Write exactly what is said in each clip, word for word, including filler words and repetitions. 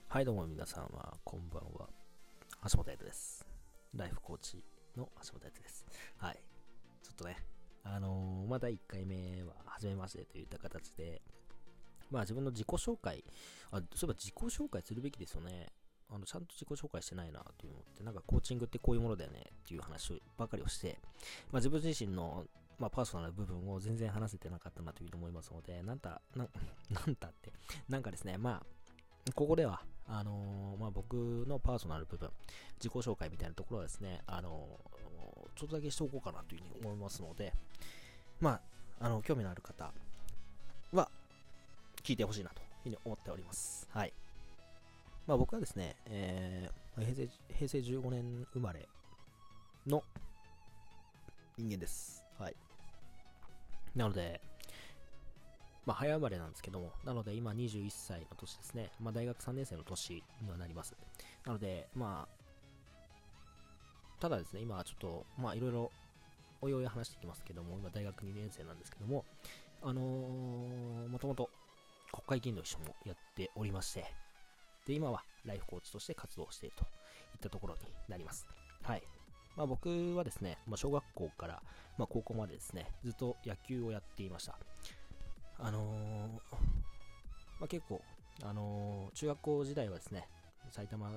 はい、どうも皆さんは、こんばんは。橋本彩です。ライフコーチの橋本彩です。はい。ちょっとね、あのー、まあ、だいいっかいめは、初めましてといった形で、まあ、自分の自己紹介、あ、そういえば自己紹介するべきですよね。あの、ちゃんと自己紹介してないなというのって、なんかコーチングってこういうものだよねっていう話ばかりをして、まあ、自分自身の、まあ、パーソナルな部分を全然話せてなかったなというふうに思いますので、なんた、な、なんたって、なんかですね、まあ、ここでは、あのーまあ、僕のパーソナル部分、自己紹介みたいなところはですね、あのーちょっとだけしておこうかなというふうに思いますので、まあ、あの、興味のある方は、聞いてほしいなというふうに思っております。はい。まあ、僕はですね、えー、平成、平成じゅうごねん生まれの人間です。はい。なので、まあ、早生まれなんですけども、なので今にじゅういっさいの年ですね。まあ、大学さんねん生の年にはなります。なので、まあ、ただですね、今はちょっと、まあ、いろいろ、おいおい話していきますけども、今大学にねん生なんですけども、あのー、もともと国会議員の秘書もやっておりまして、で、今はライフコーチとして活動しているといったところになります。はい。まあ、僕はですね、まあ、小学校から、まあ、高校までですね、ずっと野球をやっていました。あのー、まあ、結構、あのー中学校時代はですね、埼玉、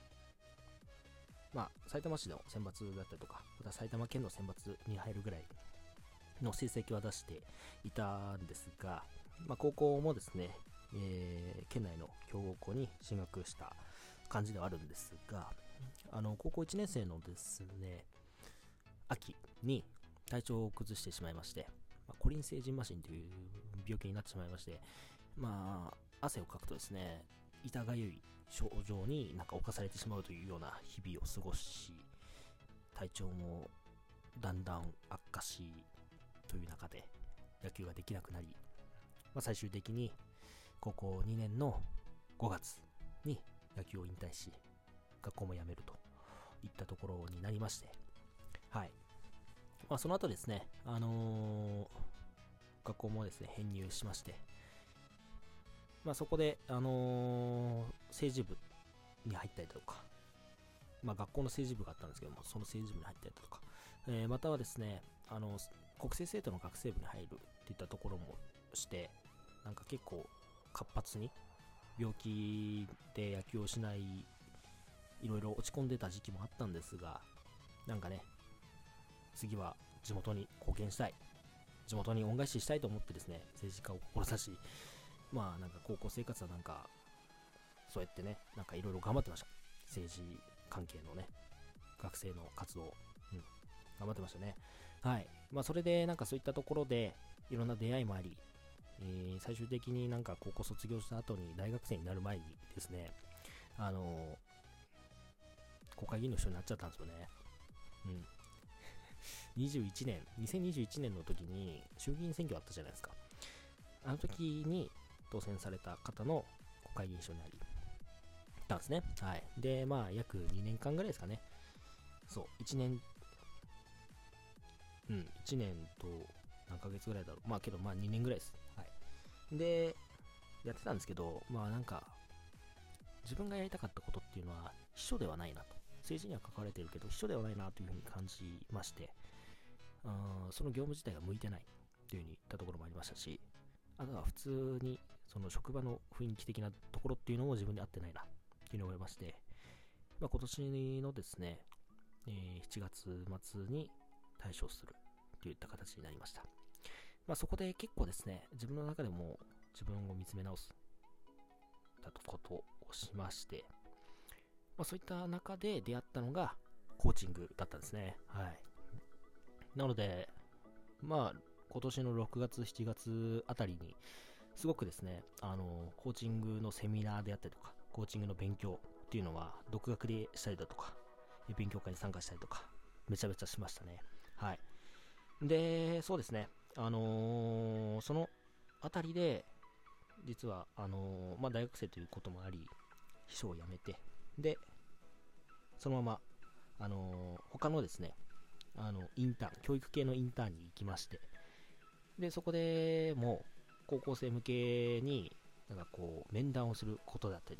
まあ、埼玉市の選抜だったりとか、また埼玉県の選抜に入るぐらいの成績は出していたんですが、まあ、高校もですね、えー県内の強豪校に進学した感じではあるんですが、あの高校いちねん生のですね、秋に体調を崩してしまいまして、まあ、コリン性ジンマシンという病気になってしまいまして、まあ、汗をかくとですね、痛がゆい症状になんか侵されてしまうというような日々を過ごし、体調もだんだん悪化し、という中で野球ができなくなり、まあ、最終的に高校にねんのごがつに野球を引退し、学校も辞めるといったところになりまして、はい。まあ、その後ですね、あのー学校もですね、編入しまして、まあ、そこで、あのー政治部に入ったりだとか、まあ、学校の政治部があったんですけども、その政治部に入ったりだとか、えーまたはですね、あの、国政政党の学生部に入るっていったところもして、なんか結構活発に病気で野球をしない、いろいろ落ち込んでた時期もあったんですが、なんかね、次は地元に貢献したい、地元に恩返ししたいと思ってですね、政治家を志し、まあなんか高校生活はなんか、そうやってね、なんかいろいろ頑張ってました。政治関係のね、学生の活動、うん、頑張ってましたね。はい。まあそれでなんかそういったところで、いろんな出会いもあり、えー最終的になんか高校卒業した後に大学生になる前にですね、あのー国会議員の人になっちゃったんですよね。うん。にじゅういちねん、にせんにじゅういちねんの時に衆議院選挙あったじゃないですか。あの時に当選された方の国会議員賞になり、たんですね。はい。で、まあ、約にねんかんぐらいですかね。そう、いちねん、うん、いちねんと何ヶ月ぐらいだろう。まあ、けど、まあ、にねんぐらいです。はい。で、やってたんですけど、まあ、なんか、自分がやりたかったことっていうのは、秘書ではないなと。政治には関われてるけど、秘書ではないなというふうに感じまして、うんその業務自体が向いてないというふうに言ったところもありましたし、あとは普通に、その職場の雰囲気的なところっていうのも自分に合ってないな、っていうのを思いまして、まあ、今年のですね、えーしちがつ末に退所するといった形になりました。まあ、そこで結構ですね、自分の中でも自分を見つめ直すことをしまして、まあ、そういった中で出会ったのがコーチングだったんですね。はい。なので、まあ、今年のろくがつ、しちがつあたりに、すごくですね、あの、コーチングのセミナーであったりとか、コーチングの勉強っていうのは、独学でしたりだとか、勉強会に参加したりとか、めちゃめちゃしましたね。はい。で、そうですね、あのーそのあたりで、実は、あのーまあ、大学生ということもあり、秘書を辞めて、で、そのまま、あのー他のですね、あの、インターン、教育系のインターンに行きまして、で、そこでもう、高校生向けに、なんかこう、面談をすることだったりとか、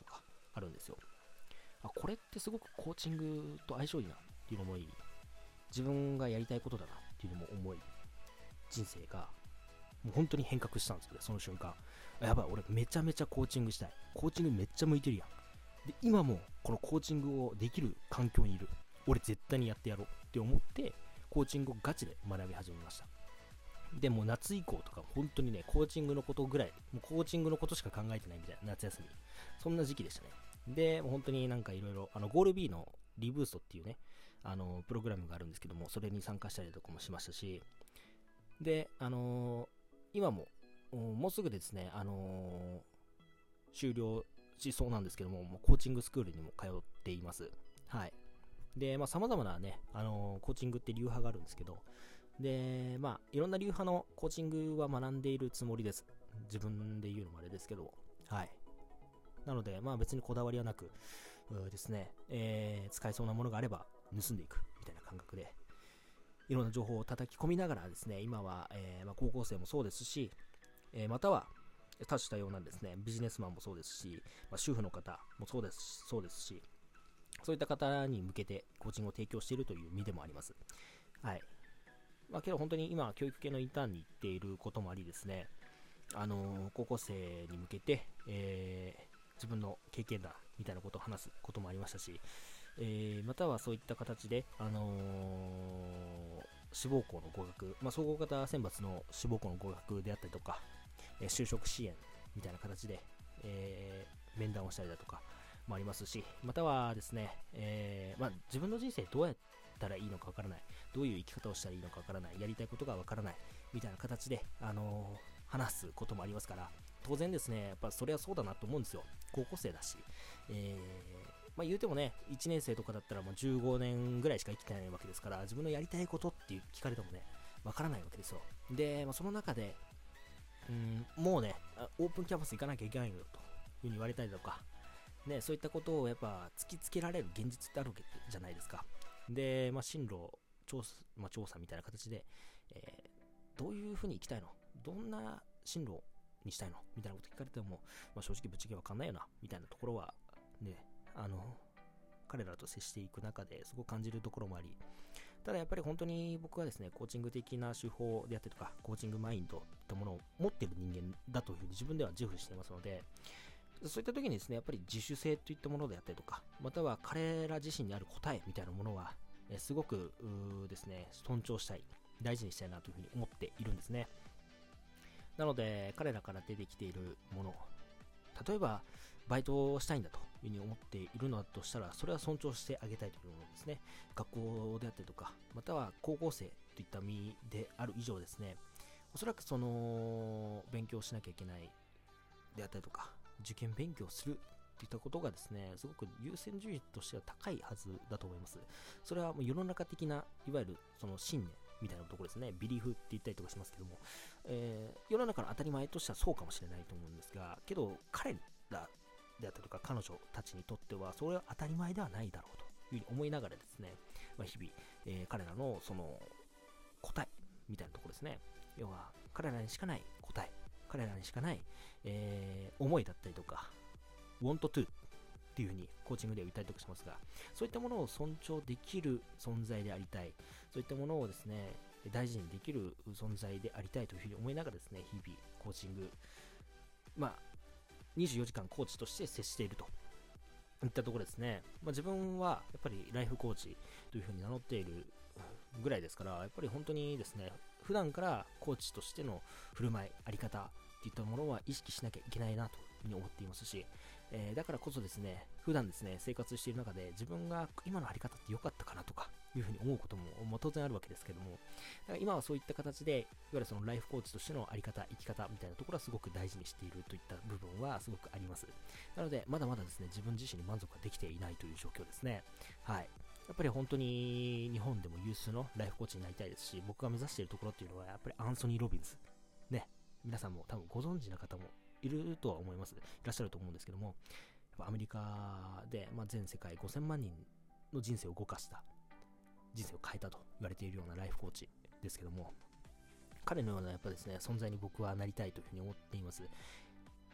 あるんですよ。あ、これってすごくコーチングと相性いいなっていうのもいい、自分がやりたいことだなっていうのも思い、人生がもう本当に変革したんですよね、その瞬間。やばい、俺めちゃめちゃコーチングしたい。コーチングめっちゃ向いてるやん。で、今もこのコーチングをできる環境にいる。俺絶対にやってやろうって思って、コーチングをガチで学び始めました。でも夏以降とか本当にね、コーチングのことぐらい、もうコーチングのことしか考えてないみたいな、夏休み。そんな時期でしたね。で、もう本当になんかいろいろ、あの、ゴール B のリブーストっていうね、あの、プログラムがあるんですけども、それに参加したりとかもしましたし、で、あのー今も、もうすぐですね、あのー終了しそうなんですけども、もうコーチングスクールにも通っています。はい。で、まあ、様々なね、あのーコーチングって流派があるんですけど、で、まあ、いろんな流派のコーチングは学んでいるつもりです。自分で言うのもあれですけど、はい。なので、まあ別にこだわりはなく、うですね、えー使えそうなものがあれば盗んでいくみたいな感覚で、いろんな情報を叩き込みながらですね、今は、えーまあ、高校生もそうですし、えーまたは多種多様なんですね、ビジネスマンもそうですし、まあ、主婦の方もそうですそうですし、そういった方に向けてコーチングを提供しているという身でもあります。はい。まあけど本当に今、教育系のインターンに行っていることもありですね、あのー高校生に向けて、えー自分の経験談みたいなことを話すこともありましたし、えーまたはそういった形で、あのー志望校の合格、まあ、総合型選抜の志望校の合格であったりとか、えー就職支援みたいな形で、えー面談をしたりだとかもありますし、またはですね、えーまあ、自分の人生どうやったらいいのかわからない、どういう生き方をしたらいいのかわからない、やりたいことがわからないみたいな形で、あのー話すこともありますから、当然ですね、やっぱそれはそうだなと思うんですよ。高校生だし、えーまあ、言うてもね、いちねん生とかだったらもうじゅうごねんぐらいしか生きてないわけですから、自分のやりたいことっていう聞かれてもね、わからないわけですよ。で、まあ、その中で、うん、もうね、オープンキャンパス行かなきゃいけないよというふうに言われたりとか、ね、そういったことをやっぱ突きつけられる現実ってあるわけじゃないですか。で、まあ、進路調査、まあ、調査みたいな形で、えーどういうふうに生きたいの、どんな進路にしたいのみたいなこと聞かれても、まあ、正直ぶっちゃけわかんないよなみたいなところはね、あの彼らと接していく中ですごく感じるところもあり、ただやっぱり本当に僕はですね、コーチング的な手法であったりとか、コーチングマインドといったものを持っている人間だというふうに自分では自負していますので、そういった時にですね、やっぱり自主性といったものであったりとか、または彼ら自身にある答えみたいなものは、えすごくですね、尊重したい、大事にしたいなというふうに思っているんですね。なので、彼らから出てきているもの、例えば、バイトをしたいんだというふうに思っているのだとしたら、それは尊重してあげたいというものですね。学校であったりとか、または高校生といった身である以上ですね、おそらくその、勉強しなきゃいけないであったりとか、受験勉強するといったことがですね、すごく優先順位としては高いはずだと思います。それはもう世の中的な、いわゆるその信念みたいなところですね、ビリーフって言ったりとかしますけども、えー世の中の当たり前としてはそうかもしれないと思うんですが、けど彼らであったりとか彼女たちにとってはそれは当たり前ではないだろうというふうに思いながらですね、まあ、日々、えー彼らのその答えみたいなところですね、要は彼らにしかない答え、彼らにしかない、えー思いだったりとか want to っていう風にコーチングでは言ったりとかしますが、そういったものを尊重できる存在でありたい、そういったものをですね大事にできる存在でありたいというふうに思いながらですね、日々コーチング、まあにじゅうよじかんコーチとして接しているといったところですね。まあ、自分はやっぱりライフコーチというふうに名乗っているぐらいですから、やっぱり本当にですね、普段からコーチとしての振る舞い、あり方っていったものは意識しなきゃいけないなというふうに思っていますし、えーだからこそですね、普段ですね、生活している中で自分が今のあり方って良かったかなとかいうふうに思うことも、まあ、当然あるわけですけども、だから今はそういった形で、いわゆるそのライフコーチとしてのあり方、生き方みたいなところはすごく大事にしているといった部分はすごくあります。なので、まだまだですね、自分自身に満足ができていないという状況ですね。はい。やっぱり本当に日本でも有数のライフコーチになりたいですし、僕が目指しているところっていうのはやっぱりアンソニー・ロビンズ。ね。皆さんも多分ご存知の方もいるとは思います。いらっしゃると思うんですけども、やっぱアメリカで、まあ、全世界ごせんまんにんの人生を動かした、人生を変えたと言われているようなライフコーチですけども、彼のようなやっぱですね、存在に僕はなりたいというふうに思っています。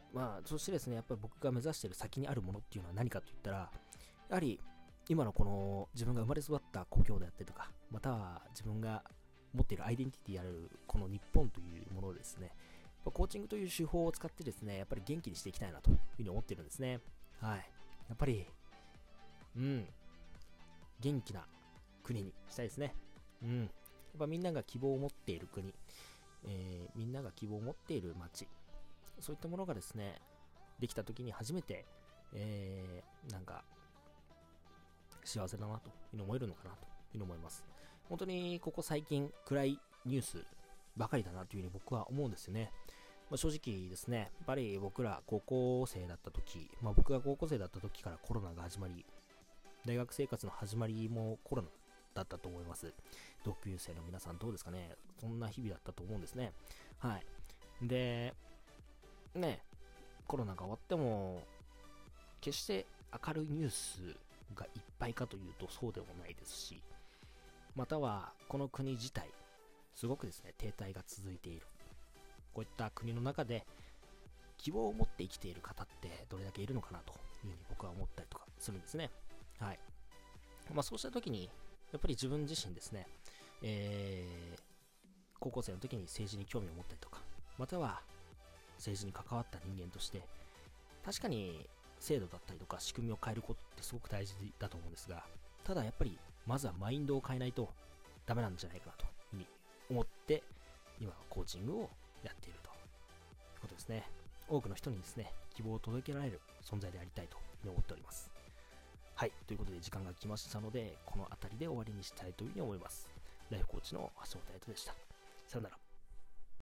まあ、そしてですね、やっぱり僕が目指している先にあるものっていうのは何かといったら、やはり今のこの自分が生まれ育った故郷であったりとか、または自分が持っているアイデンティティであるこの日本というものをですね、コーチングという手法を使ってですね、やっぱり元気にしていきたいなというふうに思ってるんですね。はい。やっぱり、うん、元気な国にしたいですね。うん。やっぱみんなが希望を持っている国、えー、みんなが希望を持っている街、そういったものがですね、できた時に初めて、えー、なんか、幸せだなというふうに思えるのかなというふうに思います。本当にここ最近、暗いニュースばかりだなというふうに僕は思うんですよね。まあ、正直ですね、やっぱり僕ら高校生だった時、まあ、僕が高校生だった時からコロナが始まり、大学生活の始まりもコロナだったと思います。同級生の皆さんどうですかね。そんな日々だったと思うんですね。はい。で、ね、コロナが終わっても、決して明るいニュースがいっぱいかというとそうでもないですし、またはこの国自体、すごくですね、停滞が続いている。こういった国の中で希望を持って生きている方ってどれだけいるのかなというふうに僕は思ったりとかするんですね。はい。まあそうした時に、やっぱり自分自身ですね、えー、高校生の時に政治に興味を持ったりとか、または政治に関わった人間として、確かに制度だったりとか仕組みを変えることってすごく大事だと思うんですが、ただやっぱりまずはマインドを変えないとダメなんじゃないかなというふうに思って、今はコーチングをやっているということですね。多くの人にですね、希望を届けられる存在でありたいというふうに思っております。はい、ということで時間が来ましたので、この辺りで終わりにしたいというふうに思います。ライフコーチの橋本彩斗でした。さよなら。